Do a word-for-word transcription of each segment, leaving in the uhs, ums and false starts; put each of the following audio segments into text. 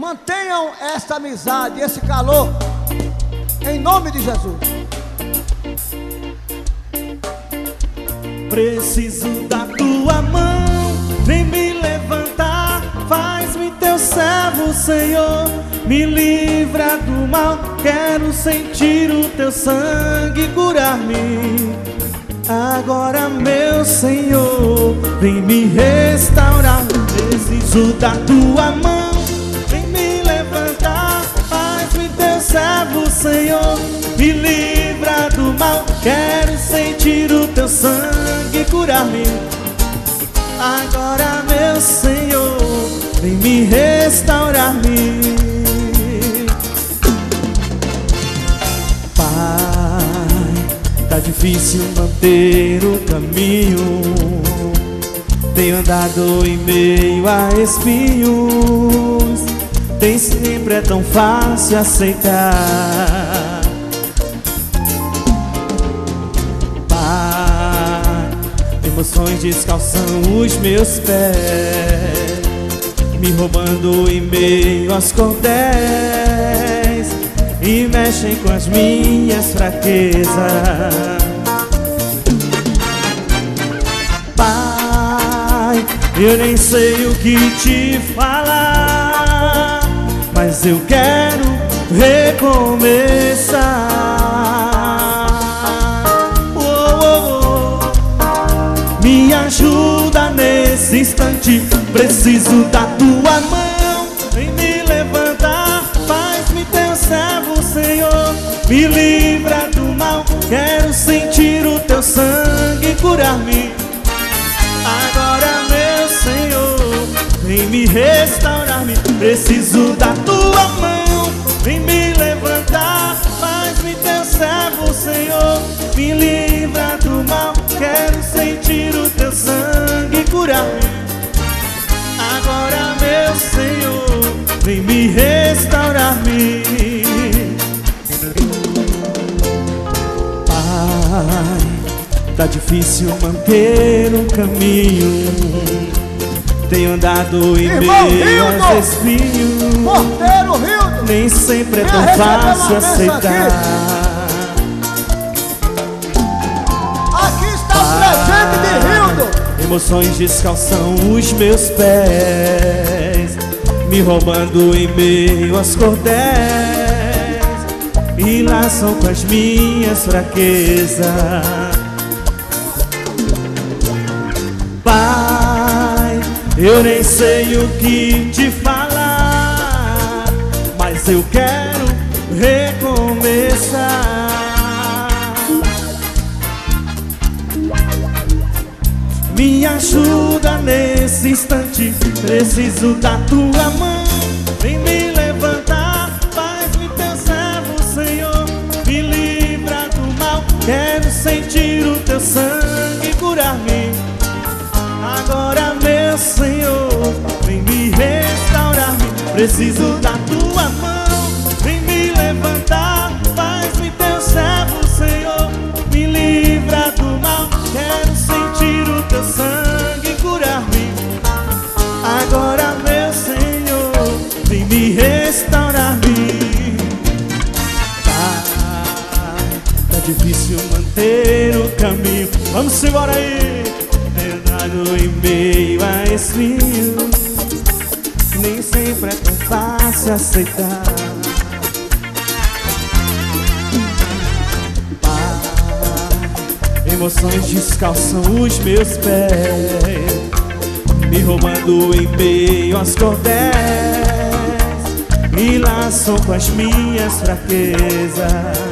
mantenham essa amizade, esse calor, em nome de Jesus. Preciso da tua mão, vem me levantar, faz-me teu servo, Senhor, me livra do mal, quero sentir o teu sangue curar-me. Agora, meu Senhor, vem me restaurar. Preciso da tua mão, vem me levantar, faz-me teu servo, Senhor, me livra do mal, quero sentir o teu sangue curar-me. Agora, meu Senhor, vem me restaurar-me. Pai, tá difícil manter o caminho, tenho andado em meio a espinhos, nem sempre é tão fácil aceitar. Pai, emoções descalçam os meus pés, me roubando em meio aos cordéis e mexem com as minhas fraquezas. Pai, eu nem sei o que te falar, mas eu quero recomeçar. Oh, oh, oh. Me ajuda nesse instante, preciso da tua mão, vem me levantar, faz-me teu servo, Senhor, me livra do mal, quero sentir o teu sangue curar-me. Agora, meu Senhor, vem me restaurar-me, preciso da tua mão, vem me levantar, faz-me teu servo, Senhor, me livra do mal, quero sentir o teu sangue curar-me. Agora, meu Senhor, vem me restaurar-me. Pai, tá difícil manter o caminho, tenho andado em meio aos espinhos, Porteiro Rildo, nem sempre é tão fácil aceitar. Aqui está o presente de Rildo. Emoções descalçam os meus pés, me roubando em meio aos cordéis e laçam com as minhas fraquezas. Pai, eu nem sei o que te falar, mas eu quero recomeçar. Me ajuda nesse instante, preciso da tua mão, vem me levantar, faz-me teu servo, Senhor, me livra do mal, quero sentir o teu sangue curar-me. Agora, meu Senhor, vem me restaurar-me, preciso da tua mão, vem me levantar, faz-me teu servo, Senhor, me livra do mal, quero sentir o teu sangue curar-me. Agora, meu Senhor, vem me restaurar-me. Tá, tá difícil manter o caminho, vamos embora aí. Andado em meio a espinhos, nem sempre é tão fácil aceitar. Pai, emoções descalçam os meus pés, me roubando em meio aos cordéis e laçam com as minhas fraquezas.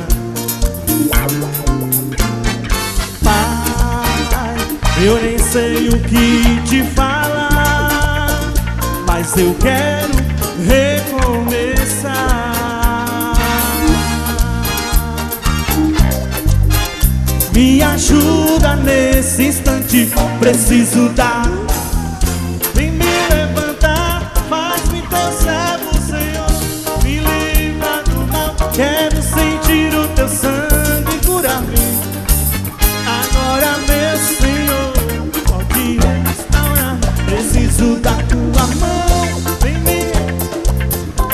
Pai, eu nem sei o que te falar, mas eu quero recomeçar. Me ajuda nesse instante, preciso dar. Vem me levantar, faz-me teu servo, Senhor, me livra do mal, quero sentir o teu sangue curar-me. Agora, meu Senhor, pode restaurar, preciso da tua mão, vem me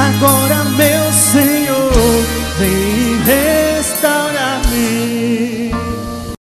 Agora, meu Senhor,